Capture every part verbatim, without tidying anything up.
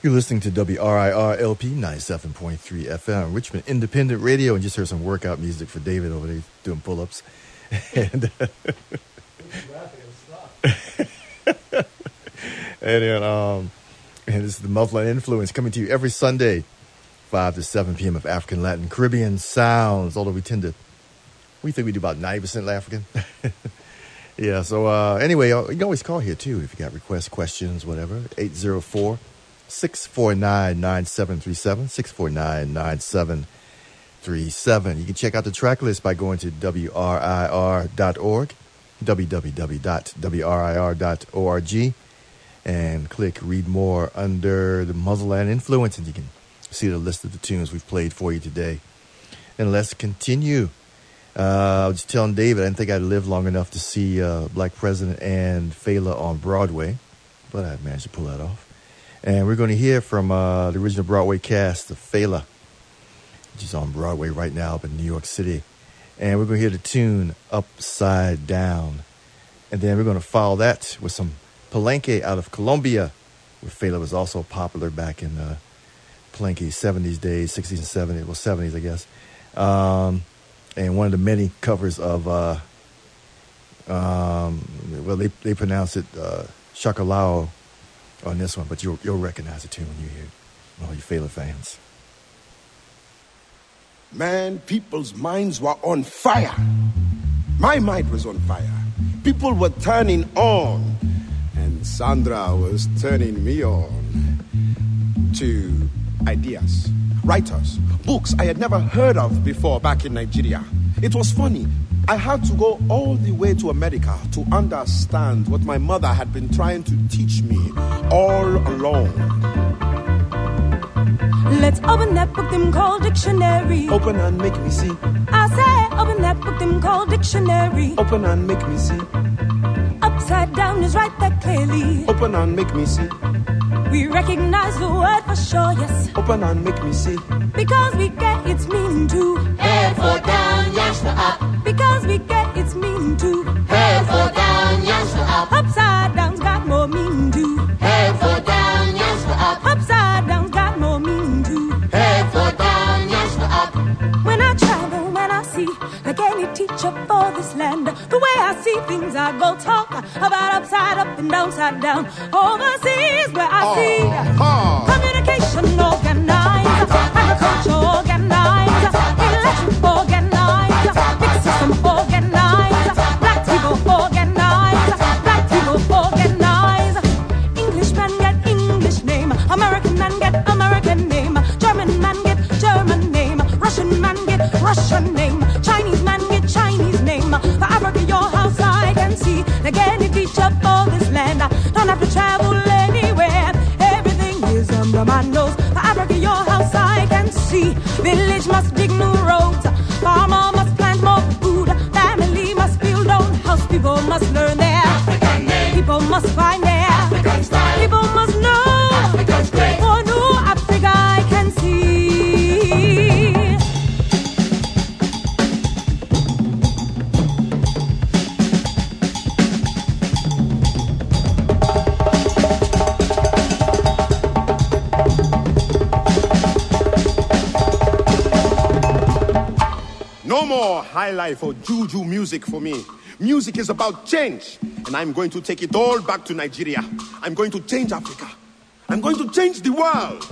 You're listening to W R I R L P ninety-seven point three F M, Richmond Independent Radio, and just heard some workout music for David over there doing pull-ups. and, uh, and then, um, and this is the Mufflin Influence coming to you every Sunday, five to seven p.m. of African, Latin, Caribbean sounds. Although we tend to, we think we do about ninety percent African. yeah. So uh, anyway, you can always call here too if you got requests, questions, whatever. eight zero four, six four nine, nine seven three seven, six four nine, nine seven three seven. You can check out the track list by going to W R I R dot org, w w w dot w r i r dot org, and click Read More under the Muzzleland Influence, and you can see the list of the tunes we've played for you today. And let's continue. Uh, I was telling David I didn't think I'd live long enough to see uh, Black President and Fela on Broadway, but I managed to pull that off. And we're going to hear from uh, the original Broadway cast of Fela, which is on Broadway right now up in New York City. And we're going to hear the tune Upside Down. And then we're going to follow that with some Palenque out of Colombia, where Fela was also popular back in uh, Palenque seventies days, sixties and seventies, well, seventies, I guess. Um, and one of the many covers of, uh, um, well, they, they pronounce it uh, Shakalao on this one, but you'll, you'll recognize the tune when you hear it, all you Fela fans. Man, people's minds were on fire. My mind was on fire. People were turning on, and Sandra was turning me on to ideas, writers, books I had never heard of before back in Nigeria. It was funny. I had to go all the way to America to understand what my mother had been trying to teach me all along. Let's open that book them called dictionary. Open and make me see. I say open that book them called dictionary. Open and make me see. Upside down is right there clearly. Open and make me see. We recognize the word for sure, yes. Open and make me see. Because we get its meaning too. Head for down, yes for up. Because we get its meaning too. Head for down, yes for up. Upside down's got more meaning too. Head for down, yes for up. Upside down's got more meaning too. Head for down, yes for up. When I travel, when I see, like any teacher for this land, the way I see things, I go talk about upside up and downside down. Overseas, where I oh, see oh. communication organized, agriculture organized, election organized, big system organized, black people organized, black people organized. English man get English name, American man get American name, German man get German name, Russian man get Russian name, Chinese man get Chinese name. For Africa, your house I can see. Again, if each up all this land, I don't have to travel anywhere. Everything is under my nose. For Africa, your house I can see. Village must dig new roads. Farmer must plant more food. Family must build own house. People must learn their African name. People must find their African style. People must know Africa's great. For new Africa I can see. No more high life or juju music for me. Music is about change, and I'm going to take it all back to Nigeria. I'm going to change Africa. I'm going to change the world.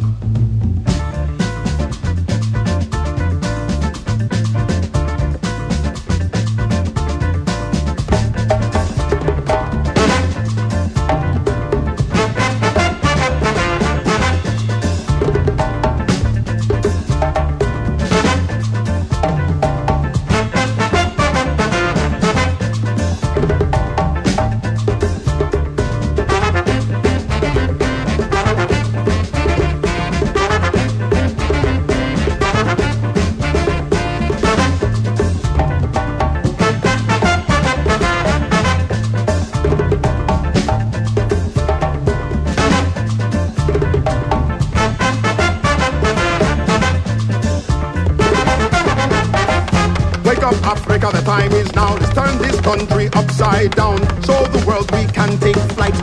Africa, the time is now. Let's turn this country upside down. Show the world we can take flight. Show the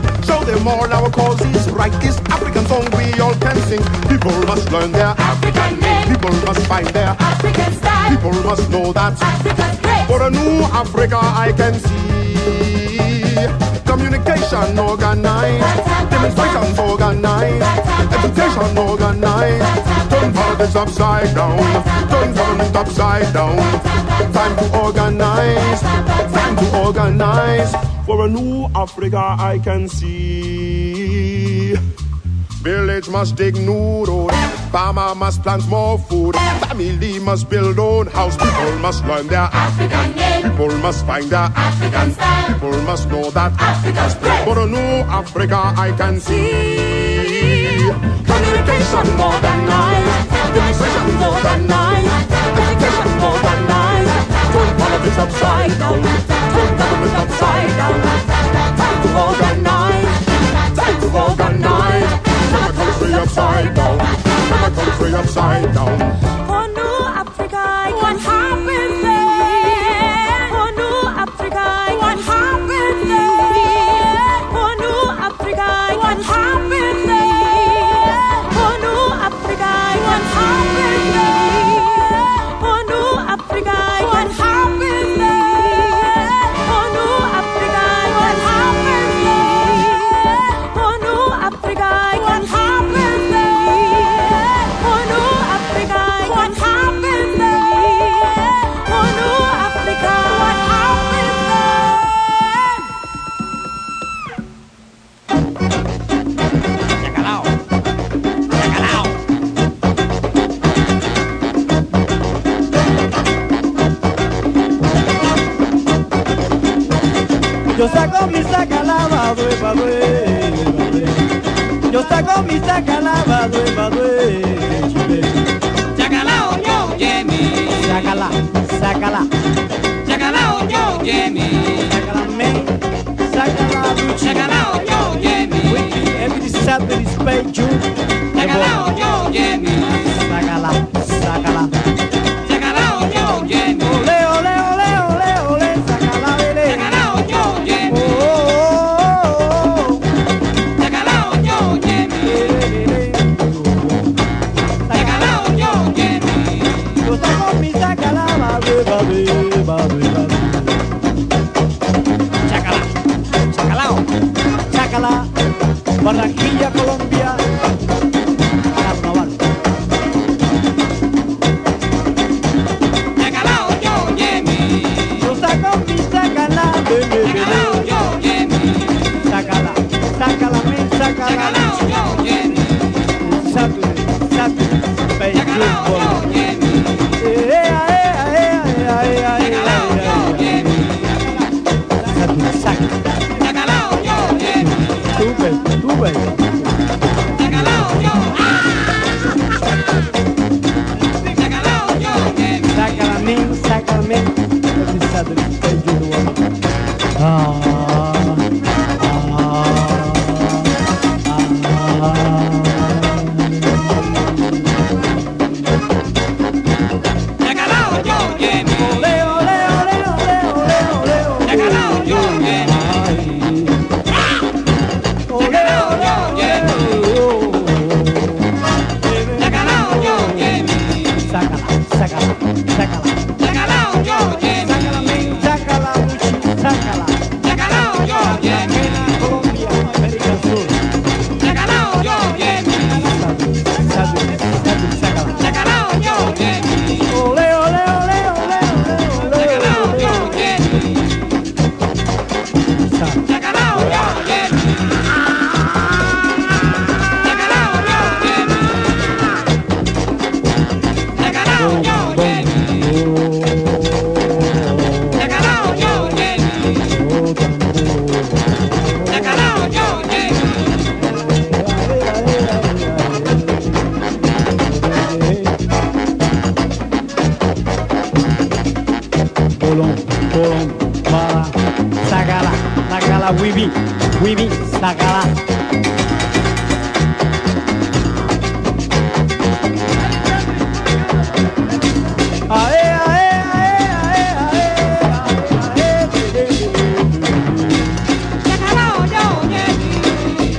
them all, our cause is right. This African song we all can sing. People must learn their African name, people must find their African style, people must know that Africa's great. for a new Africa I can see. Communication organized, demonstrations organized, education organized. Turn politics upside down, turn government upside down. Time to organize, time to organize. For a new Africa I can see. Village must dig new road, farmer must plant more food, family must build own house, people must learn their African name, people must find their African style, people must know that Africa's great. for a new Africa I can see. Communication more than nice, demonstration more than nice, education more than nice. Turn politics upside down, turn government upside down. Time to organize, time to organize. Turn the country upside down, turn the country upside down. For New Africa, what happened there? For New Africa, what happened there? For New Africa, what happened there? For New Africa, what happened there? For New Africa, what happened there? For New Africa, what happened there? For New Africa, what happened there? For New Africa, what happened there? For New Africa, what happened there? Check it out. Check it out. Yo saco mi sacalaba, due, ba, due, due. Yo saco mi sacalaba, due, ba, due, chile. Chacalao, yo, Jimmy. Sácala, sácala, Chacalao, yo, Jimmy. sácala, me, sácala, Gucci. Chacalao, yo, Jimmy. Every Saturday is paid you. Chacalao, yo, Jimmy. Sácala, sácala. Chacalao, yo, Jimmy. Ole, ole, ole, ole, ole, sácala, vele. Chacalao, yo, Oh, Jimmy. oh, oh, oh. Chacalao, yo, Jimmy. Lele, Chacalao, yo, Jimmy. yo saco mi sacalaba, due, ba, due, ba, due, ba, due. Chacala. Chacalao. Chácala, Barranquilla, Colombia, Carnaval. Chacalao, yo, Jimmy. Yo saco mi sácala, bebé, Chacalao, bebé. yo, Jimmy. Sácala, sácala, men, sácala. Chacalao, yo, Jimmy. Saturday, Saturday, pay Chacalao, yo, good Jimmy. boy. Eh, ah, eh, ah, eh, ah, eh, ah, eh, Chacalao, ah, yo, eh, Jimmy. ah. Saturday, sácala. Chacalao, yo, Jimmy. Sube, sube. Chacalao, yo. Chacalao, yo, Jimmy. Sácala, men, sácala, men. Every Saturday, pay good boy. Ah, ah, ah. Chacalao, yo, Jimmy. Ole, ole, ole, ole, ole, ole, ole. Chacalao, yo, Jimmy. Ole, ole, ole, ole. Chacalao, yo, Jimmy. Sácala, sácala, sácala. Chacalao, yo, Jimmy. Sácala, men, sácala, Gucci, sácala. Chacalao, yo, Jimmy. Colombia, América Sur. Chacalao, yo, Jimmy. Saturday, Saturday, sácala. Chacalao, yo, Jimmy. Ole, ole, ole, ole, ole, ole. Chacalao, yo, Jimmy. Sácala. Chacalao, yo, Jimmy. Chacalao, yo, Jimmy. Chacalao, yo, Jimmy. Chacalao, yo, Jimmy. Chacalao, yo, Jimmy. Bolón, bolón, bala, sácala, sácala, wibi, wibi, sácala. Ae, ae, ae, ae, ae, ae, ae, ae. Chacalao, yo, Jimmy.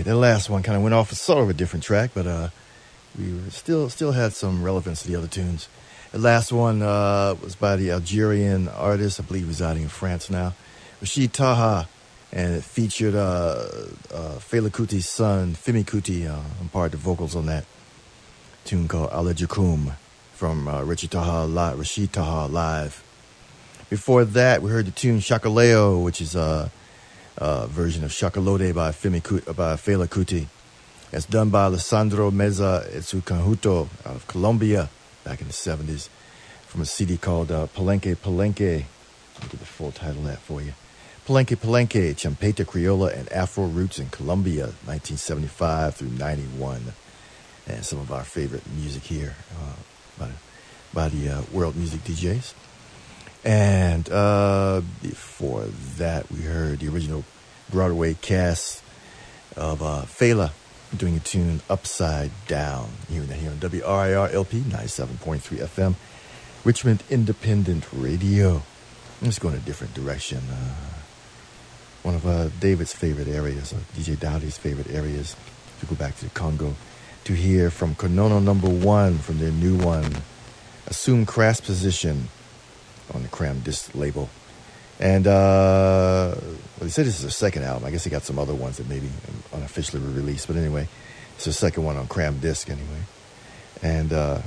that last one kind of went off a sort of a different track, but uh, we were still still had some relevance to the other tunes. The last one uh, was by the Algerian artist, I believe residing in France now, Rachid Taha, and it featured uh, uh, Fela Kuti's son, Femi Kuti, uh, on part of the vocals on that tune called Ala Jakum from uh, Rachid Taha, Li- Rachid Taha Live. Before that, we heard the tune Shakaleo, which is a, a version of Shakalode by, Femi Kuti, by Fela Kuti. It's done by Alessandro Meza Etsukanhuto out of Colombia back in the seventies from a C D called uh, Palenque Palenque. Let me get the full title of that for you. Palenque Palenque, Champeta Criolla and Afro Roots in Colombia, nineteen seventy-five through ninety-one. And some of our favorite music here uh, by, by the uh, world music D Js. And uh, before that, we heard the original Broadway cast of uh, Fela doing a tune Upside Down. You're hearing that here on W R I R L P ninety-seven point three F M, Richmond Independent Radio. Let's go in a different direction. Uh, one of uh, David's favorite areas, or D J Dowdy's favorite areas, to go back to the Congo, to hear from Konono Number One from their new one, Assume Crass Position, on the Cram Disc label. And uh, well, they said this is their second album. I guess they got some other ones that maybe unofficially were released. But anyway, it's their second one on Cram Disc anyway. And uh,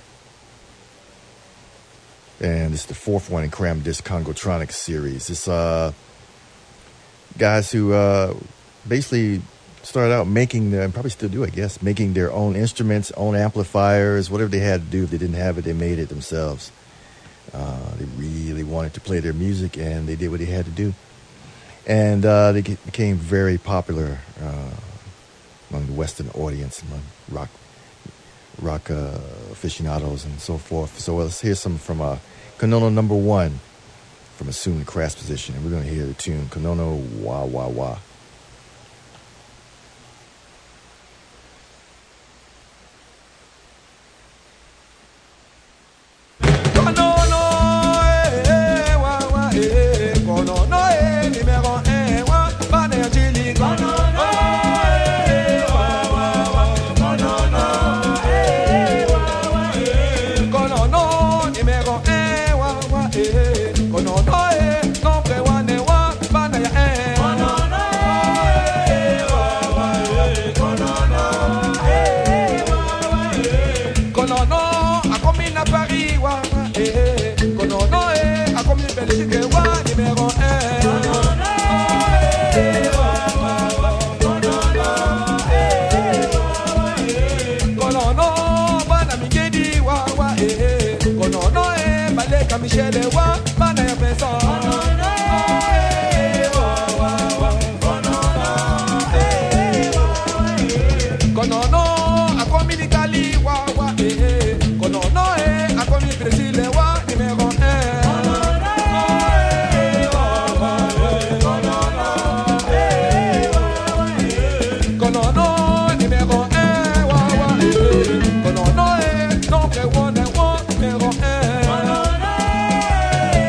and it's the fourth one in Cram Disc Congotronics series. It's uh, guys who uh, basically started out making, and probably still do, I guess, making their own instruments, own amplifiers, whatever they had to do. If they didn't have it, they made it themselves. Uh, they really wanted to play their music, and they did what they had to do. And uh, they get, became very popular uh, among the Western audience, among rock rock uh, aficionados and so forth. So let's hear some from uh, Konono Number One from Assume the Crass Position. And we're going to hear the tune Konono Wah Wah Wah. Konono,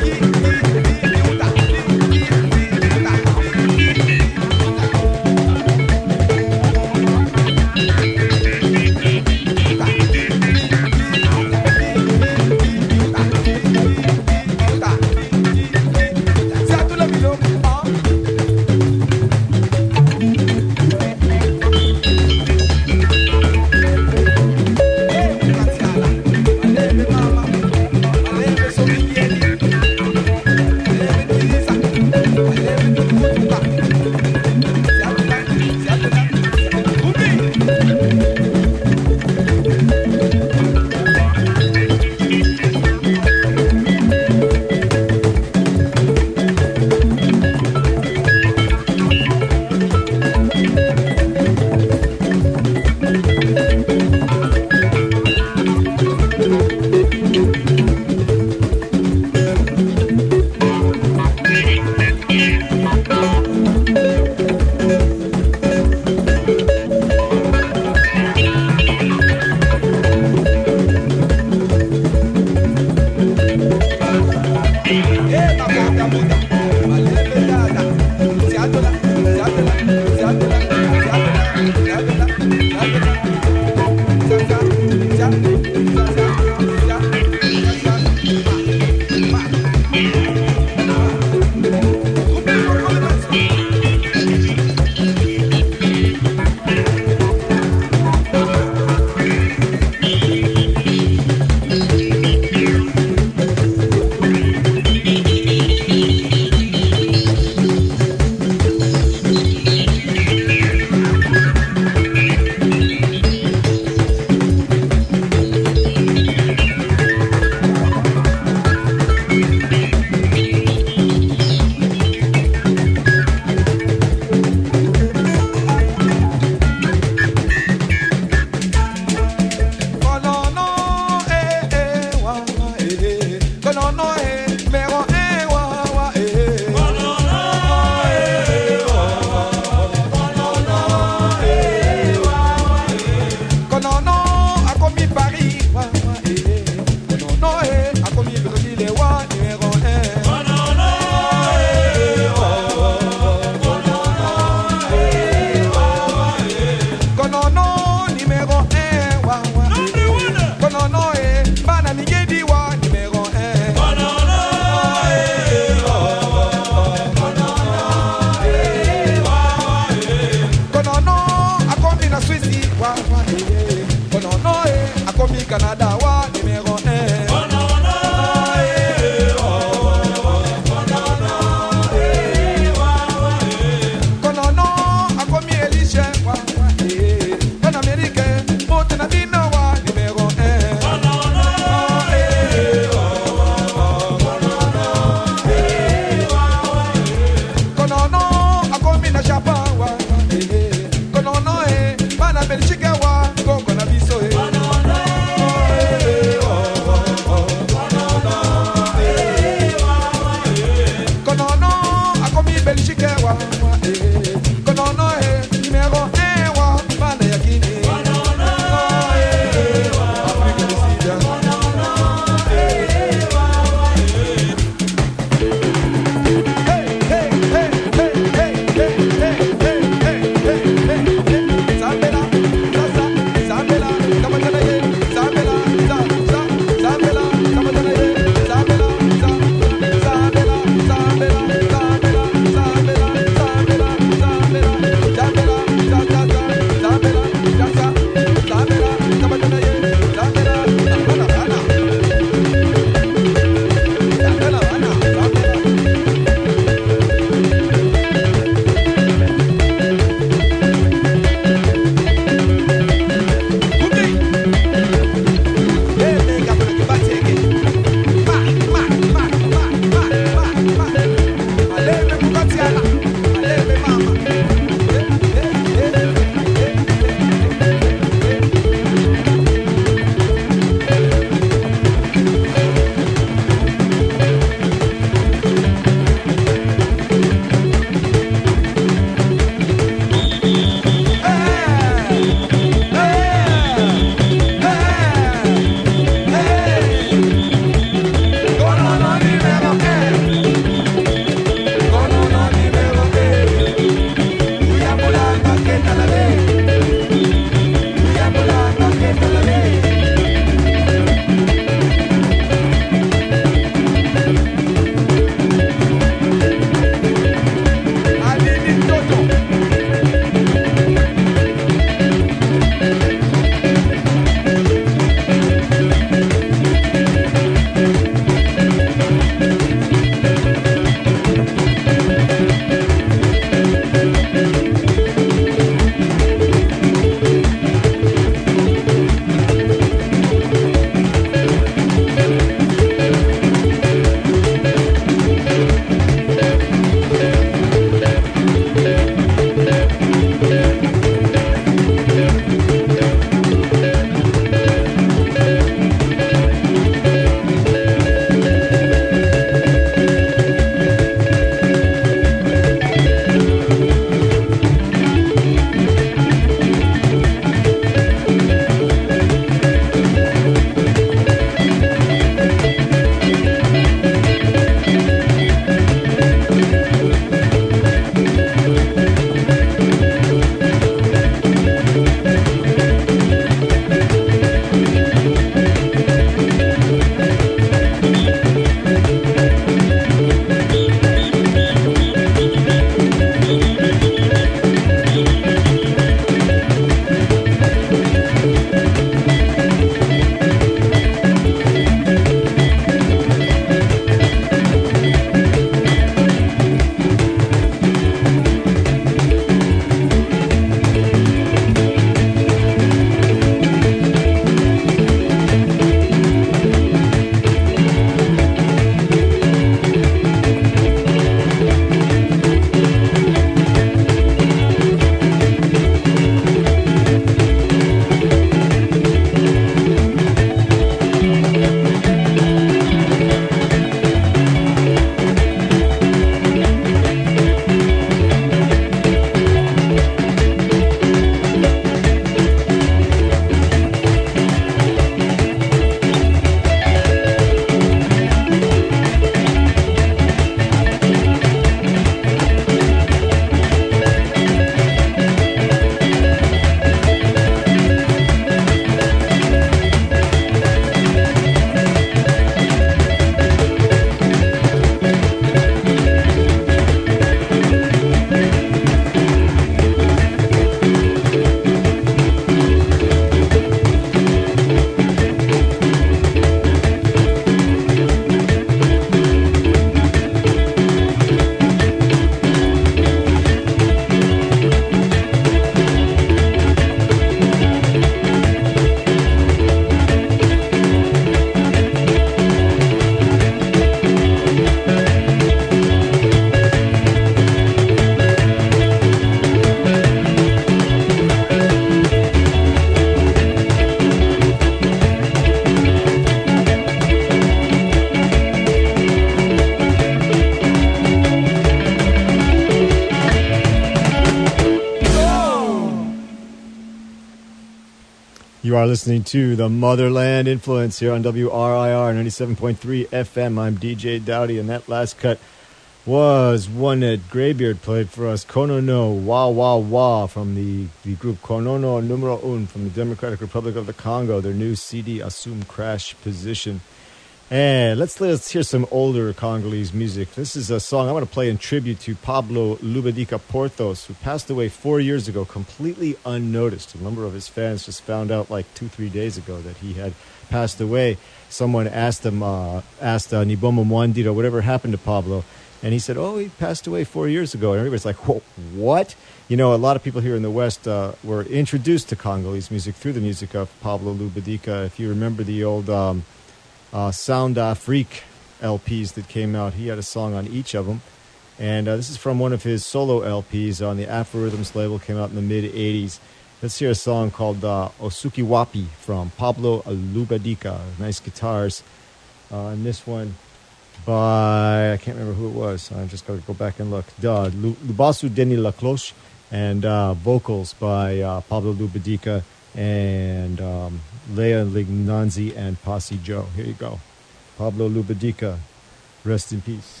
You are listening to the Motherland Influence here on W R I R ninety-seven point three F M. I'm D J Dowdy, and that last cut was one that Greybeard played for us, Kono no Wa Wa Wa, from the, the group Kono no Numero Un from the Democratic Republic of the Congo, their new C D, Assume Crash Position. And let's, let's hear some older Congolese music. This is a song I want to play in tribute to Pablo Lubadika Porthos, who passed away four years ago, completely unnoticed. A number of his fans just found out like two, three days ago that he had passed away. Someone asked him, uh, asked uh, Nibomo Mwandiro, whatever happened to Pablo? And he said, oh, he passed away four years ago. And everybody's like, whoa, what? You know, a lot of people here in the West uh, were introduced to Congolese music through the music of Pablo Lubadika. If you remember the old um, uh, Sound Afrique L Ps that came out, he had a song on each of them. And uh, this is from one of his solo L Ps on the Afro Rhythms label, came out in the mid-eighties. Let's hear a song called uh, Osuki Wapi from Pablo Lubadika. Nice guitars. Uh, and this one by, I can't remember who it was. I just got to go back and look. Duh, Lubasu Denis Lacloche, and uh, vocals by uh, Pablo Lubadika and um, Leah Lignanzi and Posse Joe. Here you go. Pablo Lubadika, rest in peace.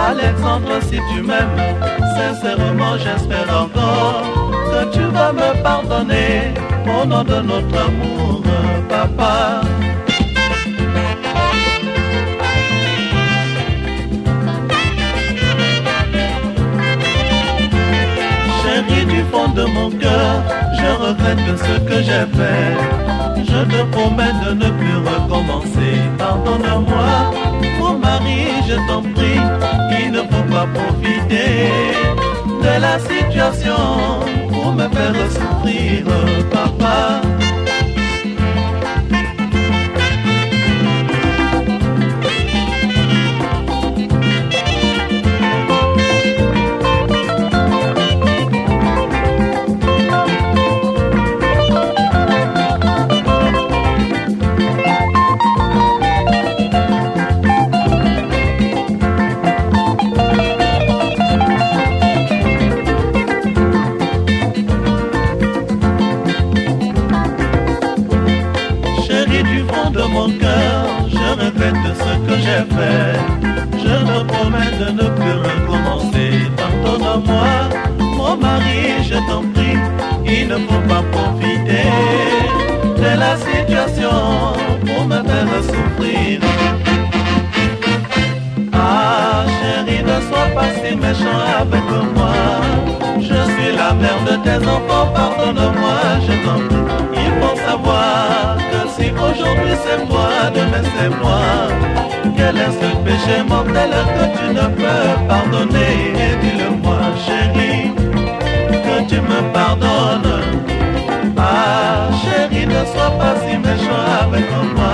Alexandre, si tu m'aimes, sincèrement j'espère encore que tu vas me pardonner au nom de notre amour, papa. Chérie, du fond de mon cœur, je regrette ce que j'ai fait. Je te promets de ne plus recommencer. Pardonne-moi, mon mari, je t'en prie. Il ne faut pas profiter de la situation pour me faire souffrir, papa. Je te promets de ne plus recommencer. Pardonne-moi, mon mari, je t'en prie. Il ne faut pas profiter de la situation pour me faire souffrir. Ah, chérie, ne sois pas si méchant avec moi. Je suis la mère de tes enfants, pardonne-moi, je t'en prie. Il faut savoir que si aujourd'hui c'est moi, demain c'est moi. Quel est ce péché mortel que tu ne peux pardonner? Dis-le-moi, chérie, que tu me pardonnes. Ah, chérie, ne sois pas si méchant avec moi.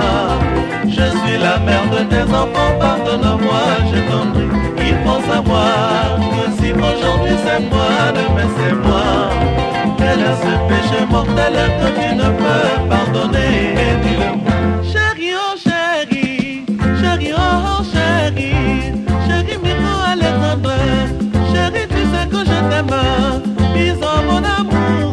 Je suis la mère de tes enfants, pardonne-moi, je t'en prie. Il faut savoir que si aujourd'hui c'est moi, demain c'est moi. Quel est ce péché mortel que tu ne peux pardonner? Dis-le-moi, chérie, oh chérie. Chérie, oh chérie, chérie Miko Alexandre, chérie tu sais que je t'aime, bisous mon amour,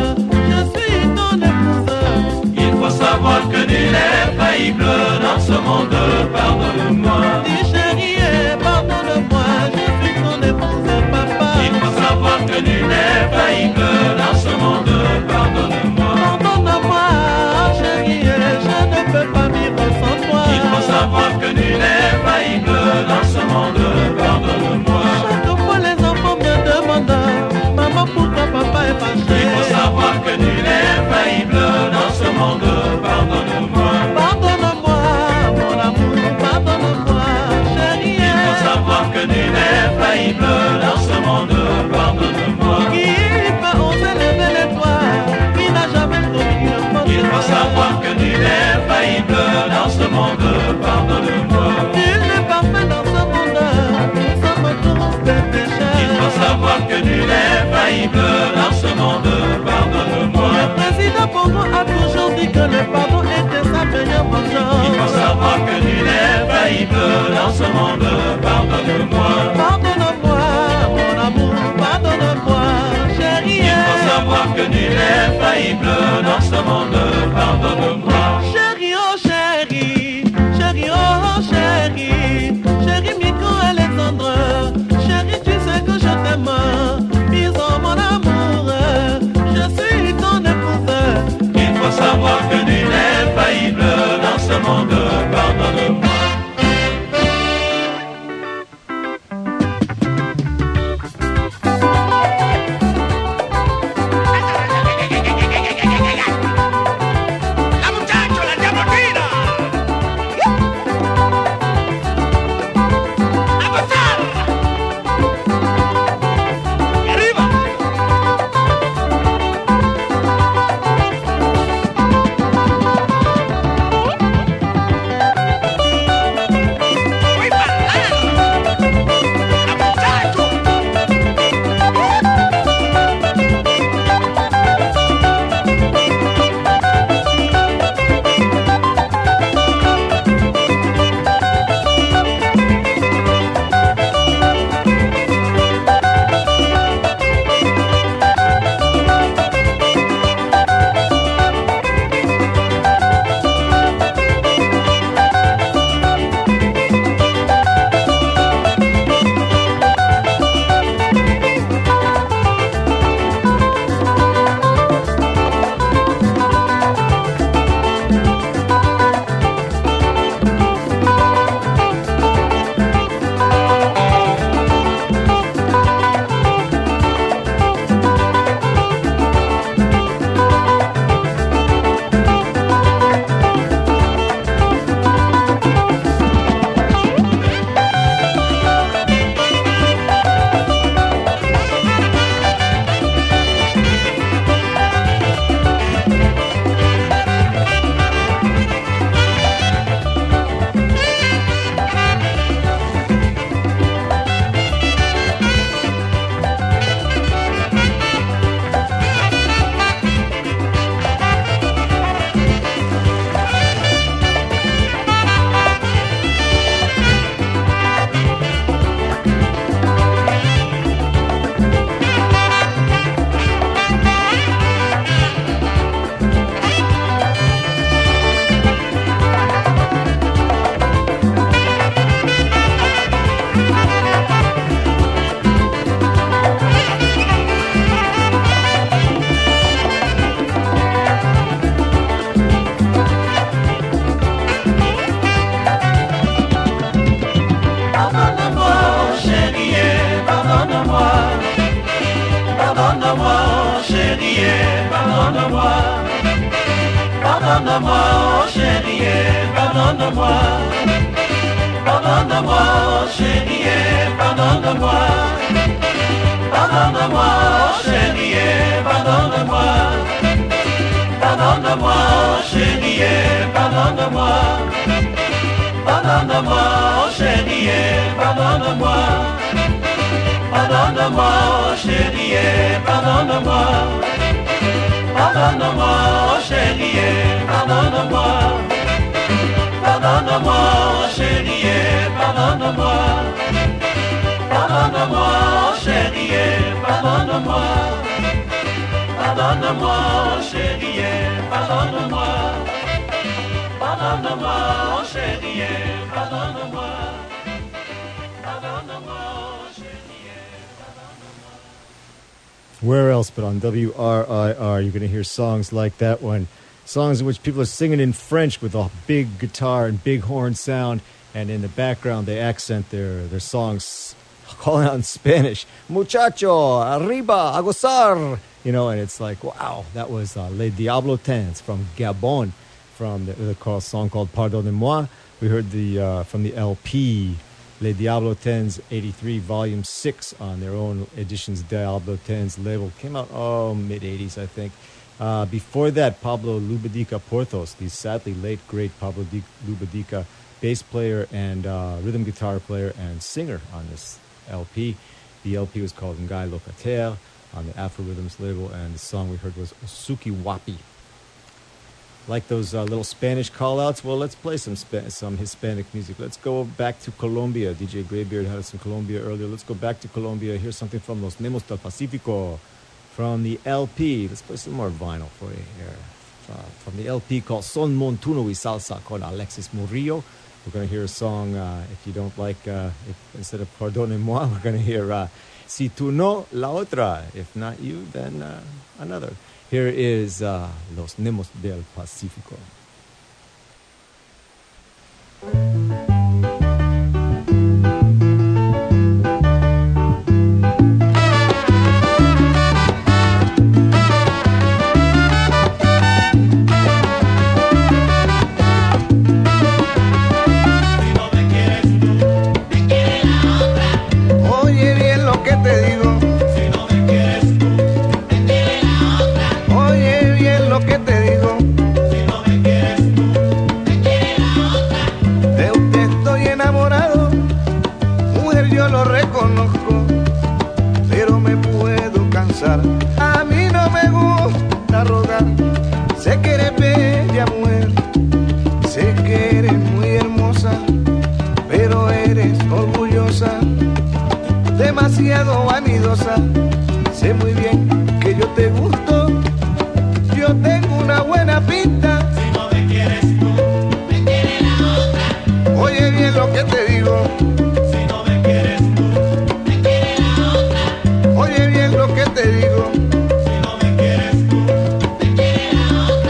je suis ton épouse. Il faut savoir que nul n'est faillible dans ce monde, pardonne-moi. Dis chérie, pardonne-moi, je suis ton épouse, papa. Il faut savoir que nul n'est faillible dans ce monde, pardonne-moi. Pardonne-moi, chérie, je ne peux pas vivre sans toi. Il faut savoir que nul n'est faillible dans ce monde, pardonne-moi. Chaque fois les enfants me demandent, maman pourquoi papa est fâché. Il faut savoir que nul n'est faillible dans ce monde, pardonne-moi. Pardonne-moi, mon amour, pardonne-moi, chérie. Il faut savoir que nul n'est faillible dans ce monde, pardonne-moi. Qui peut oser lever les doigts, qui n'a jamais commis une faute. Il faut savoir que nul n'est faillible dans ce monde, pardonne-moi. Nul n'est parfait dans ce monde, nous sommes tous des pécheurs. Il faut savoir que nul n'est faillible dans ce monde, pardonne-moi. Le président Bongo a toujours dit que le pardon était sa meilleure vengeance. Il faut savoir que nul n'est faillible dans ce monde, pardonne-moi. Pardonne-moi, mon amour, pardonne-moi, chérie. Il faut savoir que nul n'est faillible dans ce monde, pardonne-moi. Chérie, oh chérie, chérie, oh chérie, chérie Miko Alexandre, chérie tu sais que je t'aime, bisous mon amour, je suis ton épouse. Il faut savoir que nul n'est faillible dans ce monde, pardonne-moi. pardonne-moi. Pardonne-moi, oh chérie, pardonne-moi. Pardonne-moi, oh chérie, pardonne-moi. Pardonne-moi, oh chérie, pardonne-moi. Pardonne-moi, oh chérie, pardonne-moi. Pardonne-moi, oh chérie, pardonne-moi. Pardonne-moi, oh chérie, pardonne-moi. Pardonne-moi, oh chérie, pardonne-moi. Pardonne-moi, oh chérie, pardonne-moi. Pardonne-moi, oh chérie, pardonne-moi. Pardonne-moi, oh chérie, pardonne-moi. Pardonne-moi, oh chérie, pardonne-moi. Pardonne-moi, oh chérie, pardonne-moi. Where else but on W R I R you're going to hear songs like that one. Songs in which people are singing in French with a big guitar and big horn sound, and in the background they accent their, their songs calling out in Spanish. Muchacho, arriba, a gozar. You know, and it's like, wow, that was uh, Les Diablo Tens from Gabon, from the, the song called Pardonnez-moi. We heard the uh, from the L P, Les Diablo Tens eighty-three, Volume six, on their own editions, Diablo Tens label. Came out, oh, mid-eighties, I think. Uh, before that, Pablo Lubadica Porthos, the sadly late, great Pablo Di- Lubadica, bass player and uh, rhythm guitar player and singer on this L P. The L P was called Ngai Locatel on the Afro Rhythms label, and the song we heard was Suki Wapi. Like those uh, little Spanish call-outs, well, let's play some Spa- some Hispanic music. Let's go back to Colombia. D J Greybeard had us in Colombia earlier. Let's go back to Colombia. Here's something from Los Nemos del Pacifico from the L P. Let's play some more vinyl for you here. Uh, from the L P called Son Montuno y Salsa con Alexis Murillo. We're going to hear a song, uh, if you don't like, uh, if, instead of Pardonnez-moi, we're going to hear uh, Si tu no, la otra. If not you, then uh, another. Here is uh, Los Nemos del Pacífico. Oye bien lo que te digo. Si no me quieres tú, me quiere la otra. Oye bien lo que te digo. Si no me quieres tú, me quiere la otra. De usted estoy enamorado. Mujer, yo lo reconozco. Pero me puedo cansar. A mí no me gusta rogar. Sé que eres bella mujer. Sé que eres muy hermosa. Pero eres orgullosa. Demasiado vanidosa. Sé muy bien que yo te gusto. Yo tengo una buena pinta. Si no me quieres tú, me quiere la otra. Oye bien lo que te digo. Si no me quieres tú, me quiere la otra. Oye bien lo que te digo. Si no me quieres tú, me quiere la otra.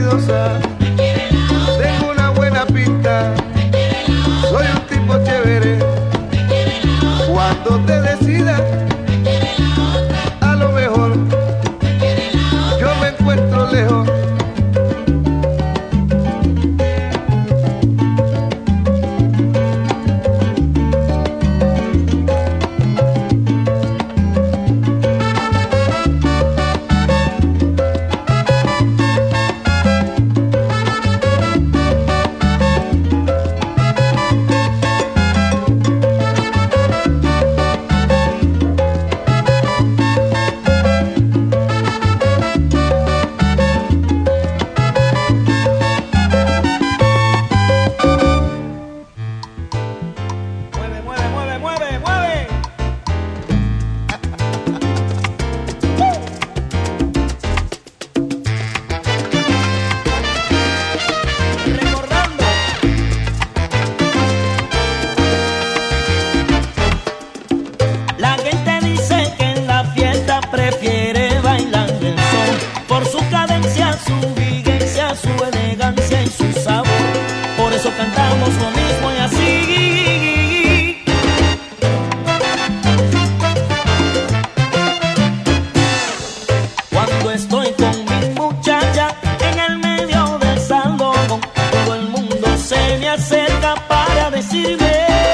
habilidosa, tengo una buena pinta, soy un tipo chévere. Cuando te decidas, a lo mejor yo me encuentro lejos. Mueve, mueve, mueve, mueve, mueve. Recordando. La gente dice que en la fiesta prefiere bailar el son por su cadencia, su vigencia, su elegancia y su sabor. Por eso cantamos lo mismo y así. Cuando estoy con mi muchacha en el medio del salón, todo el mundo se me acerca para decirme: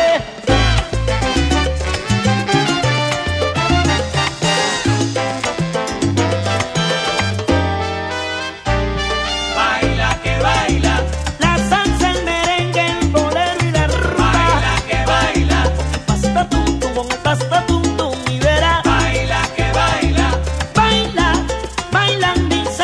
Baila que baila, la salsa, el merengue, el bolero y la rumba. baila que baila, Pasta tum tum con el pasta tum tum y verá. baila que baila, Baila, bailan mis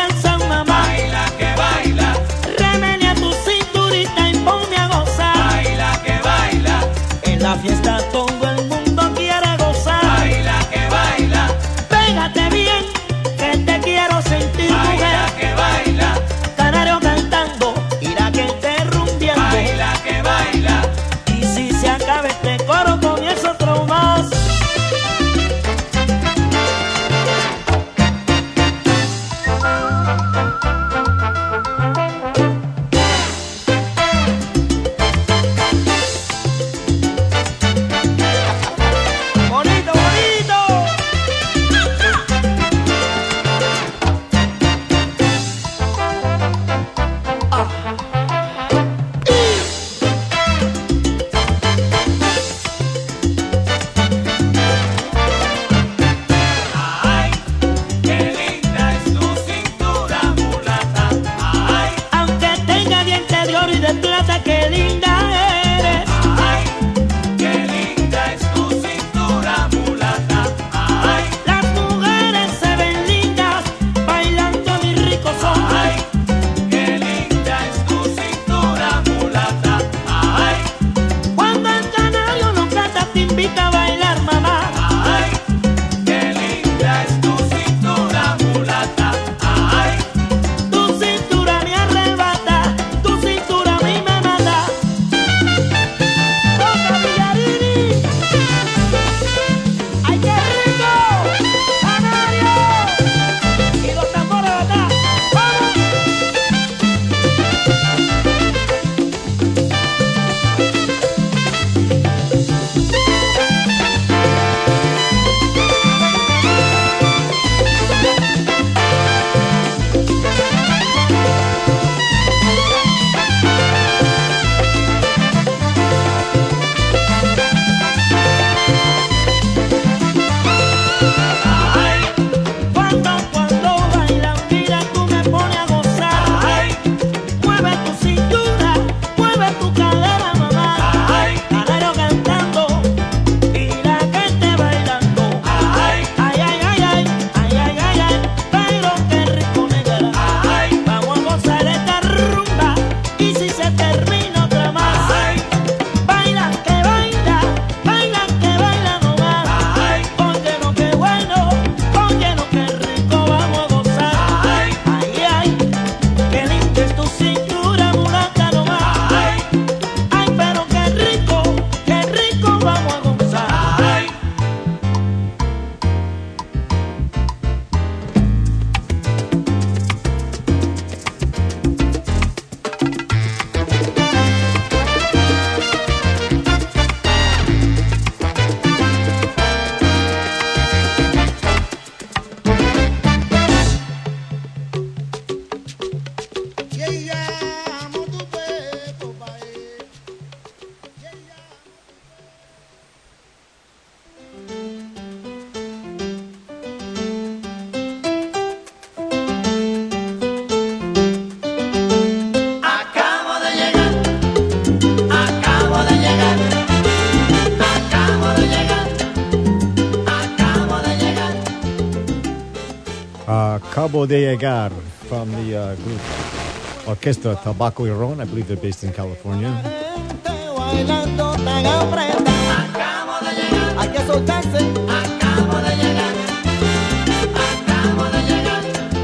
Acabo de Llegar from the uh, group Orquesta Tabaco y Ron. I believe they're based in California. Bailando tan apretado. Acabo de llegar. Hay que soltarse. Acabo de llegar. Acabo de llegar.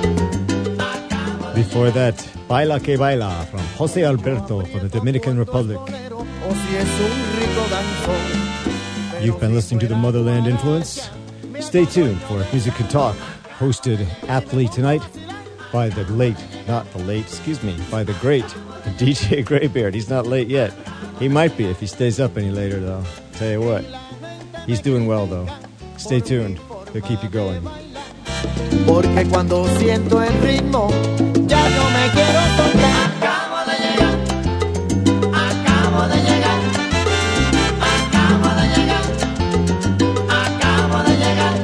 Before that, Baila que Baila from Jose Alberto from the Dominican Republic. O si es un rico danzón. You've been listening to the Motherland Influence. Stay tuned for Music Can Talk, hosted aptly tonight by the late, not the late, excuse me, by the great D J Graybeard. He's not late yet. He might be if he stays up any later, though. Tell you what, he's doing well, though. Stay tuned. He'll keep you going. Porque cuando siento el ritmo, ya no me quiero soltar. Acabo de llegar. Acabo de llegar. Acabo de llegar. Acabo de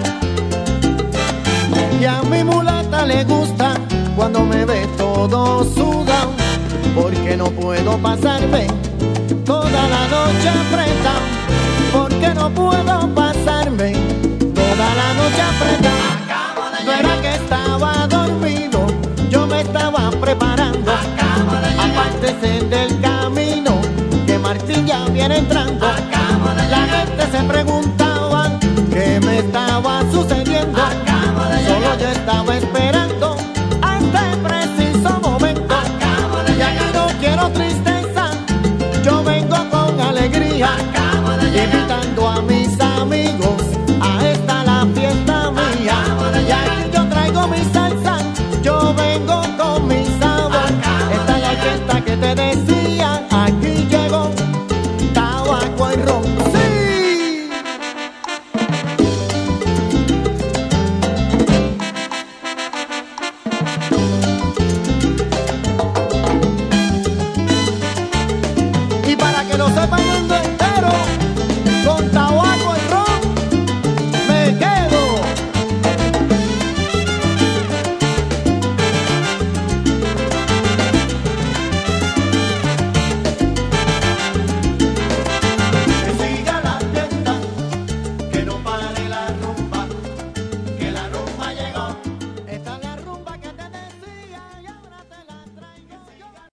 llegar. Y a mi mulata le gusta cuando me ve todo sudado, porque no puedo pasarme toda la noche apretado, porque no puedo pasarme toda la noche apretado. No era que estaba